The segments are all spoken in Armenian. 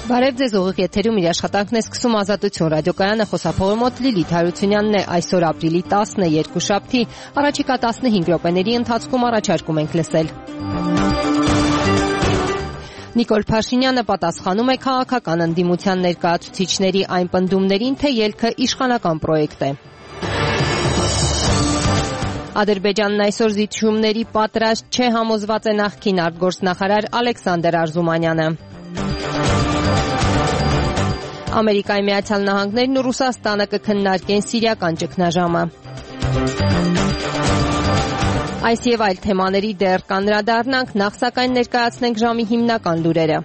Բարև ձեզ, ուղիղ եթերում իր աշխատանքն է սկսում Ազատություն ռադիոկայանը, խոսափողի մոտ Լիլիթ Հարությունյանն է։ Այսօր ապրիլի 10-ը, երկուշաբթի, առաջիկա 15 րոպեների ընթացքում առաջարկում ենք լսել. Նիկոլ Փաշինյանը պատասխանում է քաղաքական ընդդիմության ներկայացուցիչների այն պնդումներին, թե ելքը իշխանական պրոյեկտ է։ Ադրբեջանն այսօր զիջումների պատրաստ չէ, համոզված է նախկին արտգործնախարար Ալեքսանդր Արզումանյանը։ Ամերիկայի Միացյալ Նահանգներն ու Ռուսաստանը կքննարկեն սիրիական ճգնաժամը։ Այս եւ այլ թեմաների դեռ կանդրադառնանք, նախ սակայն ներկայացնենք ժամի հիմնական լուրերը։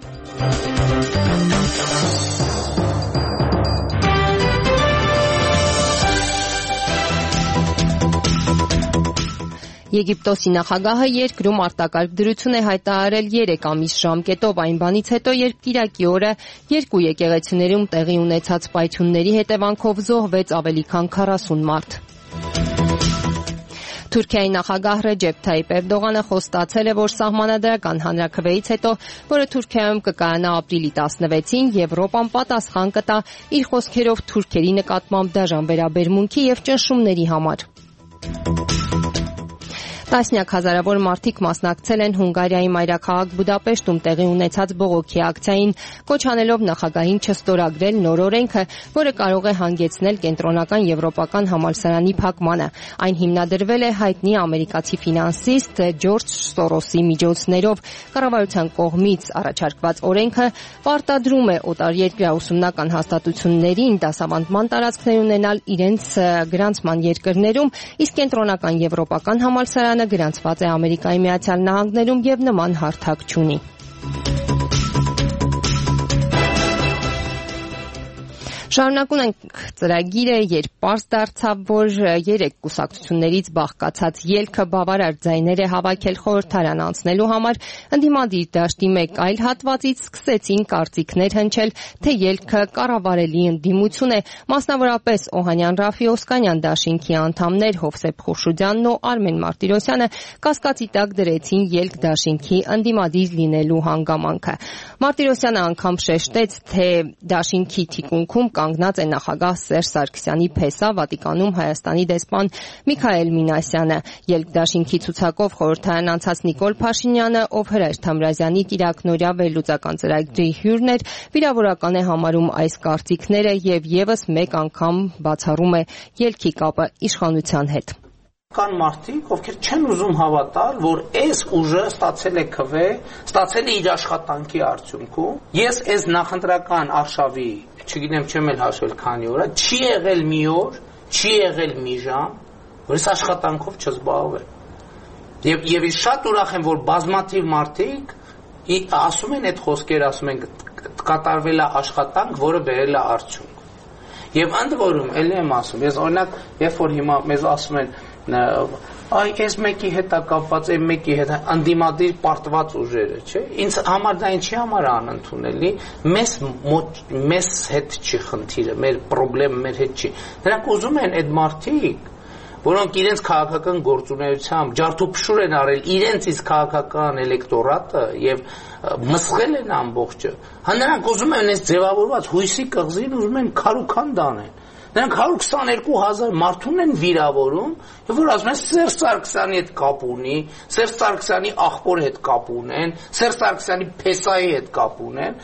Եգիպտոսի նախագահը երկրում արտակարգ դրություն է հայտարարել 3 ամիս ժամկետով այն բանից հետո, երբ կիրակի օրը երկու եկեղեցիներում տեղի ունեցած պայթյունների հետևանքով զոհվեց ավելի քան 40 մարդ։ Թուրքիայի նախագահ Ռեջեփ Թայիպ Էրդողանը խոստացել է, որ սահմանադրական հանրաքվեից հետո, որը Թուրքիայում կկայանա ապրիլի 16-ին, Եվրոպան պատասխան կտա իր խոսքերով թուրքերի նկատմամբ դաժան վերաբերմունքի եւ ճնշումների համար։ Տասնյակ հազարավոր մարդիկ մասնակցել են Հունգարիայի մայրաքաղաք Բուդապեշտում տեղի ունեցած բողոքի ակցիային, կոչ անելով նախագահին չստորագրել նոր օրենքը, որը կարող է հանգեցնել կենտրոնական եվրոպական համալսարանի փակմանը։ Այն հիմնադրվել է հայտնի ամերիկացի ֆինանսիստ Ջորջ Սորոսի միջոցներով։ Կառավարության կողմից առաջարկված օրենքը պարտադրում է օտարերկրյա ուսումնական հաստատություններին դասավանդման տարածքներ ունենալ իրենց գրանցման երկրներում, իսկ կենտրոնական եվրոպական համալսարանը գրանցված է Ամերիկայի Միացյալ Նահանգներում եւ նման հարթակ չունի։ Շարունակում ենք ծրագիրը, երբ պարզ դարձավ, որ 3 կուսակցություններից բաղկացած ելքը բավարար ձայներ է հավաքել խորհրդարան անցնելու համար, ընդդիմադիր դաշտի մեկ այլ հատվածից սկսեցին կարծիքներ հնչել, թե ելքը կառավարելի ընդդիմություն է, մասնավորապես Օհանյան Ռաֆի Օսկանյան դաշինքի անդամներ Հովսեփ Խուրշուդյանն ու Արմեն Մարտիրոսյանը կասկածի տակ դրեցին ելք դաշինքի ընդդիմադիր լինելու հանգամանքը։ Մարտիրոսյանը անգամ շեշտեց, թե դաշինքի թիկունքում կանգնած է նախագահ Սերժ Սարգսյանի փեսա, Վատիկանում Հայաստանի դեսպան Միքայել Մինասյանը։ Ելք-դաշինքի ցուցակով խորհրդարան անցած Նիկոլ Փաշինյանը, ով Հրաշ Թամրազյանի կիրակնօրյա վերլուծական ծրագրի հյուրն էր, վիրավորական է համարում այս կարծիքները եւ եւս մեկ անգամ բացառում է ելքի կապը իշխանության հետ։ Կան մարդիկ, ովքեր չեն ուզում հավատալ, որ այս ուժը ստացել է քվե, ստացել է իր աշխատանքի արդյունքում։ Ես այս նախընտրական արշավի, չգիտեմ, չեմ էլ հաշվել քանի օր, չի եղել մի օր, չի եղել մի ժամ, որ այս աշխատանքով չզբաղվել։ Եվ ես շատ ուրախ եմ, որ բազմաթիվ մարդիկ ասում են այդ խոսքերը, ասում են կատարվել է աշխատանք, որը բերել է արդյունք։ Եվ ընդ որում, ելի եմ ասում, ես օրինակ, երբ որ հիմա մեզ ասում են այս մեկի հետ է կապված, այն մեկի հետ ընդդիմադիր պարտված ուժերը, չէ՞։ Ինձ համար դա ինչի համար է անընդունելի, մեզ հետ չի խնդիրը, մեր խնդրեմը մեր հետ չի։ Նրանք ուզում են այդ մարդիկ, որոնք իրենց քաղաքական գործունեությամբ ջարդուփշուր են արել իրենց իսկ քաղաքական էլեկտորատը եւ մսխել են ամբողջը, նրանք ուզում են այս ձևավորված հույսի կղզին ուզում են քարուքան դանել։ Նրանք 122,000 մարդուն են վիրավորում, եւ որ ասում են Սերժ Սարգսյանի հետ կապ ունի, Սերժ Սարգսյանի աղբորի հետ կապ ունեն, Սերժ Սարգսյանի փեսայի հետ կապ ունեն։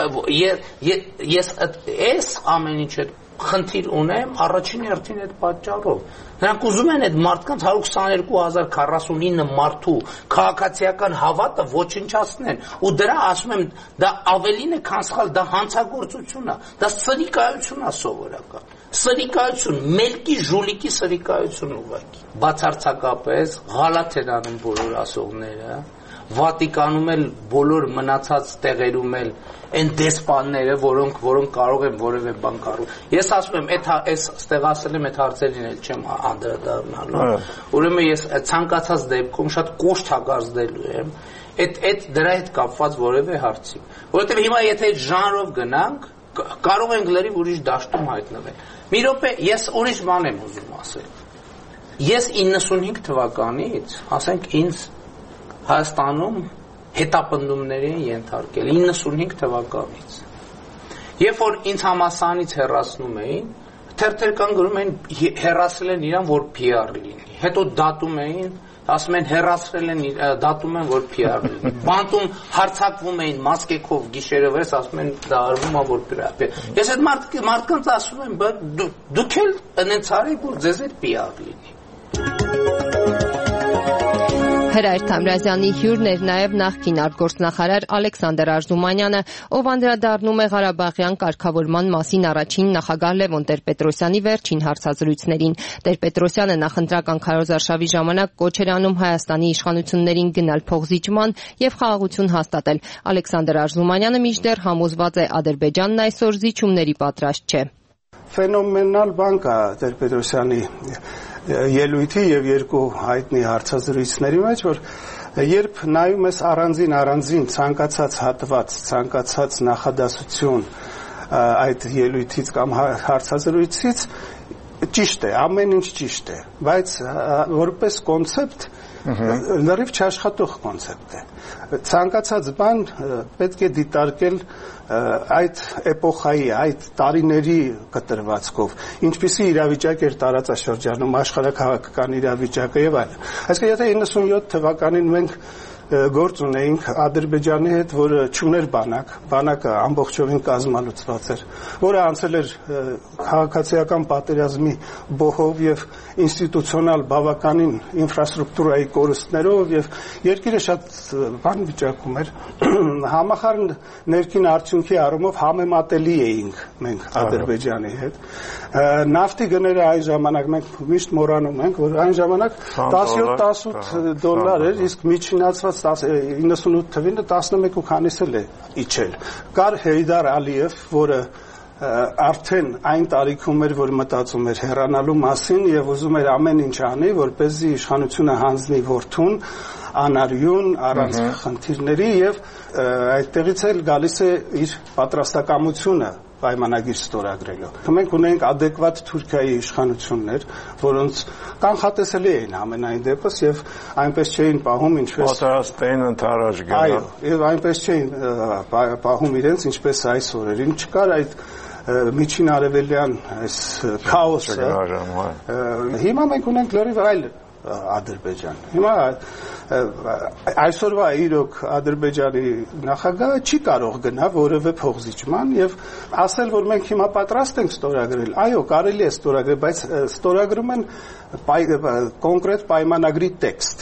Ես այս ամեն ինչ հետ խնդիր ունեմ առաջին հերթին այդ պատճառով։ Նրանք ուզում են այդ մարդկանց 122,049 մարդու քաղաքացիական հավատը ոչնչացնեն, ու դրա ասում եմ, դա ավելին է, քան սխալ, դա հանցագործություն է, դա սրիկայություն է սովորական։ Սրիկայություն, մելքի ժուլիկի սրիկայություն ուղղակի։ Բացարձակապես ղալաթ են անում բոլոր ասողները, Վատիկանում էլ բոլոր մնացած տեղերում էլ այն դեսպանները, որոնք կարող են որևէ բան կարող։ Ես ասում եմ, այս ստեղ ասել եմ, այդ հարցերին էլ չեմ անդրադառնալու։ Ուրեմն ես ցանկացած դեպքում շատ կոշտ հագարզդելու եմ այդ դրա հետ կապված որևէ հարցի։ Որովհետև հիմա եթե այդ ժանրով գնանք, կարող ենք լրիվ ուրիշ դաշտում հայտնվել։ Մի րոպե, ես ուրիշ բան եմ ուզում ասել։ Ես 95 թվականից, ասենք ինձ Հայաստանում հետապնդումների են ենթարկել 95 թվականից։ Երբ որ ինձ համալսարանից հեռացնում էին, թերթեր գրում էին հեռացրել են իրան, որ PR լինի։ Հետո դատում էին, ասում են հեռացրել են, դատում են, որ PR լինի։ Բանտում հարցակվում էին մասկեքով գիշերը վեր, ասում են դա արվում է, որ PR։ Ես այդ մարդկանց ասում եմ, դուք էլ այնց արեք, որ ձեզ էլ PR լինի։ Հրայր Թամրազյանի հյուրն էր նաև նախկին արտգործնախարար Ալեքսանդր Արզումանյանը, ով անդրադառնում է Ղարաբաղյան կարգավորման մասին առաջին նախագահ Լևոն Տեր-Պետրոսյանի վերջին հարցազրույցներին։ Տեր-Պետրոսյանը նախընտրական քարոզարշավի ժամանակ կոչ էր անում Հայաստանի իշխանություններին գնալ փոխզիջման եւ խաղաղություն հաստատել։ Ալեքսանդր Արզումանյանը մինչդեռ համոզված է Ադրբեջանն այսօր զիջումների պատրաստ չէ։ Ֆենոմենալ բան կա Տեր-Պետրոսյանի ելույթի եւ երկու հայտնի հարցազրույցների մեջ, որ երբ նայում ես առանձին ցանկացած հատված, ցանկացած նախադասություն այդ ելույթից կամ հարցազրույցից ճիշտ է, ամեն ինչ ճիշտ է, բայց որպես կոնցեպտ լրիվ չաշխատող կոնցեպտ է։ Ցանկացած բան պետք է դիտարկել այդ էպոխայի, այդ տարիների կտրվածքով, ինչպիսի իրավիճակ էր տարածաշրջանում, աշխարհաքաղաքական իրավիճակը եւ այլն։ Այսինքն, եթե 97 թվականին մենք գործ ունեինք Ադրբեջանի հետ, որը չուներ բանակը ամբողջովին կազմալուծված էր, որը անցել էր քաղաքացիական պատերազմի բոհով եւ ինստիտուցիոնալ բավականին ինֆրաստրուկտուրայի կորուստներով եւ երկիրը շատ բան վիճակում էր, համախառն ներքին արդյունքի առումով համեմատելի էինք մենք Ադրբեջանի հետ։ Նավթի գները այն ժամանակ մենք միշտ մոռանում ենք, որ այն ժամանակ 17-18 էր, իսկ միջինացված 98 թվին 11 քանիս էլ է իջել։ Կար Հեյդար Ալիև, որը արդեն այն տարիքում էր, որ մտածում էր հեռանալու մասին եւ ուզում էր ամեն ինչ անի, որպեսզի իշխանությունը հանձնի որդուն անարյուն, առանց խնդիրների եւ այդտեղից էլ գալիս է իր պատրաստակամությունը պայմանագիր ստորագրելով։ Մենք ունենք adekvat Թուրքիայի իշխանություններ, որոնց կանխատեսելի էին ամենայն դեպս եւ այնպես չէին պահում, ինչպես պատրաստային ընթരാճ գնալ։ Այո, եւ այնպես չէին պահում իրենց, ինչպես այս օրերին չկար այդ միջին արևելյան այս քաոսը։ Հիմա մենք ունենք լրիվ այլ Ադրբեջան։ Հիմա այսօրվա իրոք Ադրբեջանի նախագահը չի կարող գնա որևէ փոխզիջման եւ ասել, որ մենք հիմա պատրաստ ենք ստորագրել։ Այո, կարելի է ստորագրել, բայց ստորագրում են կոնկրետ պայմանագրի տեքստ։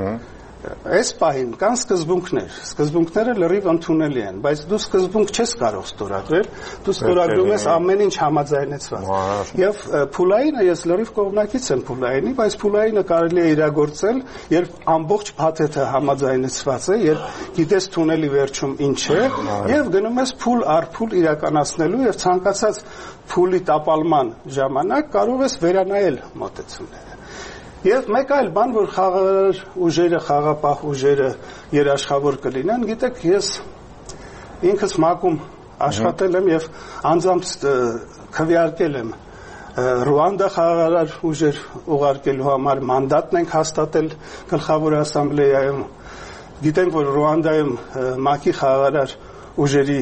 Այս պահին կան սկզբունքները լրիվ ընդունելի են, բայց դու սկզբունք չես կարող ստորագրել, դու ստորագրում ես ամեն ինչ համաձայնեցված։ Եվ փուլայինը ես լրիվ կողմնակից եմ փուլայինի, բայց փուլայինը կարելի է իրագործել, երբ ամբողջ փաթեթը համաձայնեցված է, երբ գիտես թունելի վերջում ինչ է, եւ գնում ես փուլ առ փուլ իրականացնելու եւ ցանկացած փուլի տապալման ժամանակ կարող ես վերանայել մոտեցումները։ Եվ մեկ այլ բան, որ խաղաղ ուժերը, խաղապահ ուժերը երաշխավոր կլինեն, գիտեք, ես ինքս ՄԱԿ-ում աշխատել եմ եւ անձամբ քվեարկել եմ Ռուանդա խաղաղարար ուժեր ուղարկելու համար մանդատն ենք հաստատել Գլխավոր ասամբլեայում։ Գիտենք, որ Ռուանդայում ՄԱԿ-ի խաղաղարար ուժերի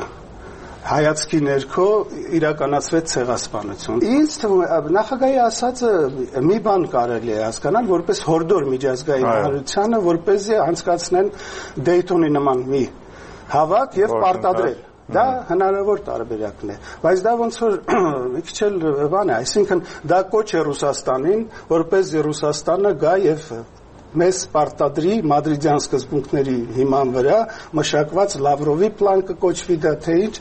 հայացքի ներքո իրականացվեց ցեղասպանություն։ Ինձ թվում է նախագահի ասածը մի բան կարելի է հասկանալ որպես հորդոր միջազգային հանրությանը, որպեսզի անցկացնեն Դեյթոնի նման մի հավաք եւ պարտադրել։ Դա հնարավոր տարբերակն է, բայց դա ոնց որ մի քիչ էլ բան է, այսինքն դա կոչ է Ռուսաստանին, որպեսզի Ռուսաստանը գա եւ մեզ պարտադրի մադրիդյան սկզբունքների հիման վրա մշակված Լավրովի պլան կկոչվի դա թե ինչ։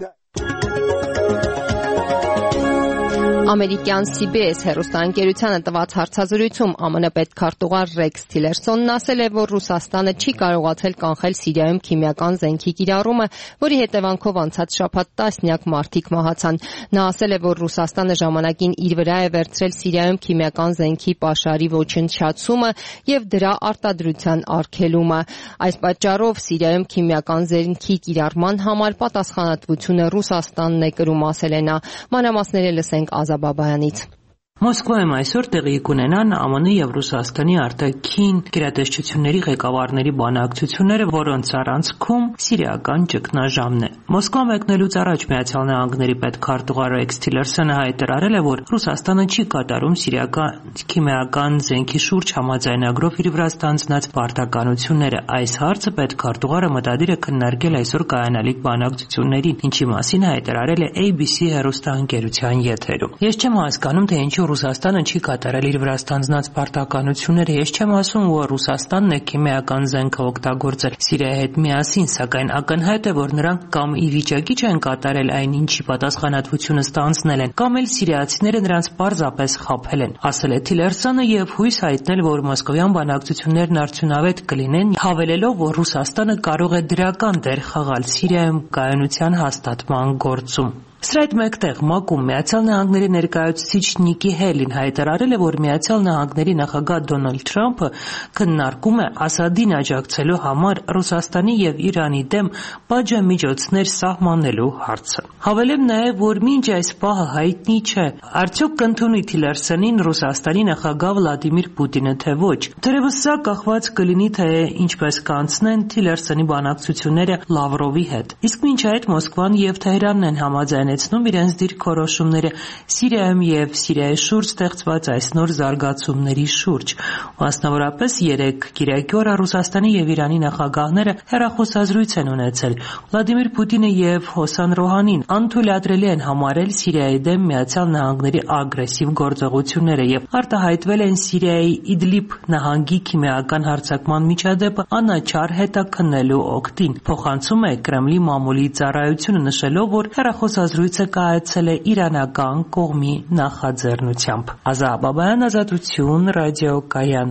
Ամերիկյան CBS հեռուստաընկերությանը տված հարցազրույցում ԱՄՆ պետքարտուղար Ռեքս Թիլերսոնն ասել է, որ Ռուսաստանը չի կարողացել կանխել Սիրիայում քիմիական զենքի կիրառումը, որի հետևանքով անցած շաբաթ տասնյակ մարդիկ մահացան։ Նա ասել է, որ Ռուսաստանը ժամանակին իր վրա է վերցրել Սիրիայում քիմիական զենքի պաշարի ոչնչացումը եւ դրա արտադրության արգելումը։ Այս պատճառով Սիրիայում քիմիական զենքի կիրառման համար պատասխանատվությունը Ռուսաստանն է կրում, ասել է նա։ Մանրամասները լսենք Բաբայանից։ Մոսկվայում այսօր տեղի կունենան ԱՄՆ եւ Ռուսաստանի արտաքին գերատեսչությունների ղեկավարների բանակցությունները, որոնց առանցքում սիրիական ճգնաժամն է։ Մոսկվա մեկնելուց առաջ Միացյալ Նահանգների պետքարտուղար Ռեքս Թիլերսոնը հայտարարել է, որ Ռուսաստանը չի կատարում սիրիական քիմիական զենքի շուրջ համաձայնագրով իր վրա ստանձնած պարտականությունները։ Այս հարցը պետքարտուղարը մտադիր է քննարկել այսօր կայանալիք բանակցություններին, ինչի մասին հայտարարել է ABC հեռուստաընկերության եթերում։ Ես չեմ հասկանում, թե ինչու Ռուսաստանը չի կատարել իր վրա ստանձնած պարտականությունները։ Ես չեմ ասում, որ Ռուսաստանն է քիմիական զենքը օգտագործել Սիրիայի հետ միասին, սակայն ակնհայտ է, որ նրանք կամ ի վիճակի չեն կատարել այն, ինչի պատասխանատվությունը ստանձնել են, կամ էլ սիրիացիները նրանց պարզապես խաբել են, ասել է Թիլերսոնը եւ հույս հայտնել, որ մոսկովյան բանակցություններն արդյունավետ կլինեն, հավելելով, որ Ռուսաստանը կարող է դրական դեր խաղալ Սիրիայում կայունության հաստատման գործում։ Սրա հետ մեկտեղ ՄԱԿ-ում Միացյալ Նահանգների ներկայացուցիչ Նիկի Հելին հայտարարել է, որ Միացյալ Նահանգների նախագահ Դոնալդ Թրամփը քննարկում է Ասադին աջակցելու համար Ռուսաստանի եւ Իրանի դեմ պատժամիջոցներ սահմանելու հարցը։ Հավելեմ նաեւ, որ մինչ այս պահը հայտնի չէ, արդյոք կընդունի Թիլերսոնին Ռուսաստանի նախագահ Վլադիմիր Պուտինը թե ոչ։ Թերևս սա կախված կլինի, թե ինչպես կանցնեն Թիլերսոնի բանակցությունները Լավրովի հետ։ Իսկ մինչ այդ Մոսկվան եւ Թեհրանն են համաձայնեցնում իրենց դիրքորոշումները Սիրիայում եւ Սիրիայի շուրջ ստեղծված այս նոր զարգացումների շուրջ։ Մասնավորապես 3 կիրակի օրը Ռուսաստանի եւ Իրանի նախագահները հեռախոսազրույց են ունեցել։ Վլադիմիր Պուտինը եւ Հոսան Ռոհանին անթույլատրելի են համարել Սիրիայի դեմ Միացյալ Նահանգների ագրեսիվ գործողությունները եւ արտահայտվել են Սիրիայի Իդլիբ նահանգի քիմիական հարձակման միջադեպը անաչառ հետաքննելու օգտին։ Փոխանցում է Կրեմլի մամուլի ծառայությունը, նշելով, որ հեռախոսազրույցը կայացել է իրանական կողմի նախաձեռնությամբ։ Ազա Բաբայան, Ազատություն, ռադիոկայան։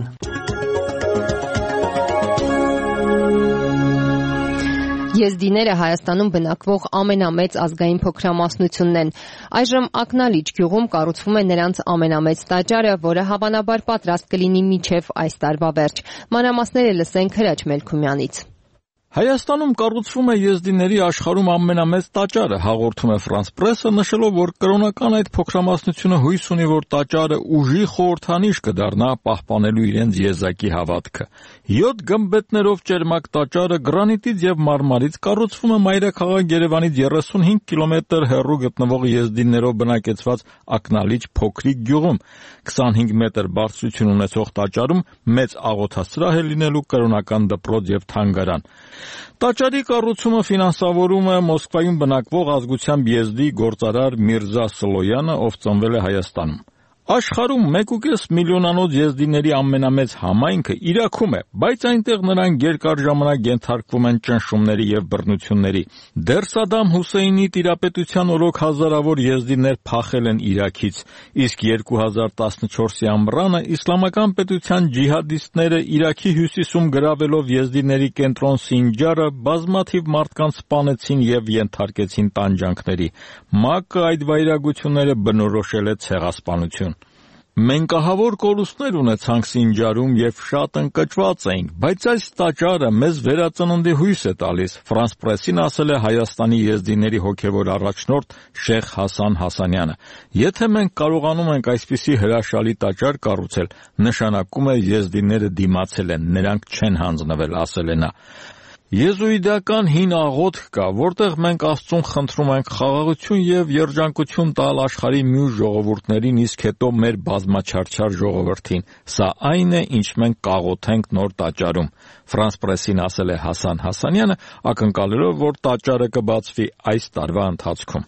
Եզդիները Հայաստանում բնակվող ամենամեծ ազգային փոքրամասնությունն են։ Այժմ Ակնալիջ գյուղում կառուցվում է նրանց ամենամեծ տաճարը, որը հավանաբար պատրաստ կլինի մինչև այս տարվա վերջ։ Մանրամասները լսենք Հրաչ Մելքումյանից։ Հայաստանում կառուցվում է եզդիների աշխարհում ամենամեծ տաճարը, հաղորդում է France Press-ը, նշելով, որ կրոնական այդ փոքրամասնությունը հույս ունի, որ տաճարը ուժի խորհրդանիշ կդառնա պահպանելու իրենց եզակի հավատքը։ 7 գմբեթներով ճերմակ տաճարը գրանիտից եւ մարմարից կառուցվում է մայրաքաղաք Երևանից 35 կիլոմետր հեռու գտնվող եզդիներով բնակեցված Ակնալիջ փոքրիկ գյուղում։ 25 մետր բարձրություն ունեցող տաճարում մեծ աղոթասրահ է լինելու կրոնական դպրոց եւ թանգարան։ Տաճարի կառուցումը ֆինանսավորում է Մոսկվայում բնակվող ազգությամբ եզդի գործարար Միրզա Սլոյանը, ով ծնվել է Հայաստանում։ Աշխարհում 1.5 միլիոնանոց եզդիների ամենամեծ համայնքը Իրաքում է, բայց այնտեղ նրանք երկար ժամանակ ենթարկվում են ճնշումների եւ բռնությունների։ Դեռ Սադամ Հուսեյնի տիրապետության օրոք հազարավոր եզդիներ փախել են Իրաքից, իսկ 2014-ի ամռանը իսլամական պետության ջիհադիստները Իրաքի հյուսիսում գրավելով եզդիների կենտրոն Սինջարը բազմաթիվ մարդկանց սպանեցին եւ ենթարկեցին տանջանքների։ ՄԱԿ-ը այդ վայրագությունները բնորոշել է ցեղասպանություն։ Մենք ահավոր կորուստներ ունեցանք Սինջարում եւ շատ ընկճված էինք, բայց այս տաճարը մեզ վերածննդի հույս է տալիս, France Press-ին ասել է Հայաստանի եզդիների հոգևոր առաջնորդ Շեխ Հասան Հասանյանը։ Եթե մենք կարողանում ենք այսպիսի հրաշալի տաճար կառուցել, նշանակում է եզդիները դիմացել են, նրանք չեն հանձնվել, ասել է նա։ Եզուիդական հին աղոթք կա, որտեղ մենք Աստծուն խնդրում ենք խաղաղություն եւ երջանկություն տալ աշխարհի մյուս ժողովուրդներին, իսկ հետո մեր բազմաչարչար ժողովրդին։ Սա այն է, ինչ մենք կաղոթենք նոր տաճարում։ France Press-ին ասել է Հասան Հասանյանը, ակնկալելով, որ տաճարը կբացվի այս տարվա ընթացքում։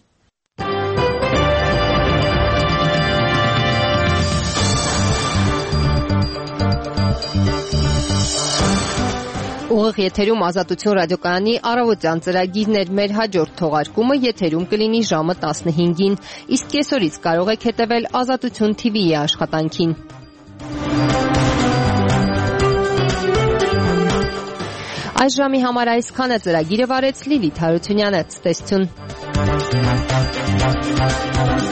Ուղիղ եթերում Ազատություն ռադիոկայանի առավոտյան ծրագիրն էր, մեր հաջորդ թողարկումը եթերում կլինի ժամը 15-ին, իսկ կեսօրից կարող եք հետևել Ազատություն TV-ի աշխատանքին։ Այս ժամի համար այսքանը ծրագիրը վարեց Լիլիթ Հարությունյանը, ցտեսություն։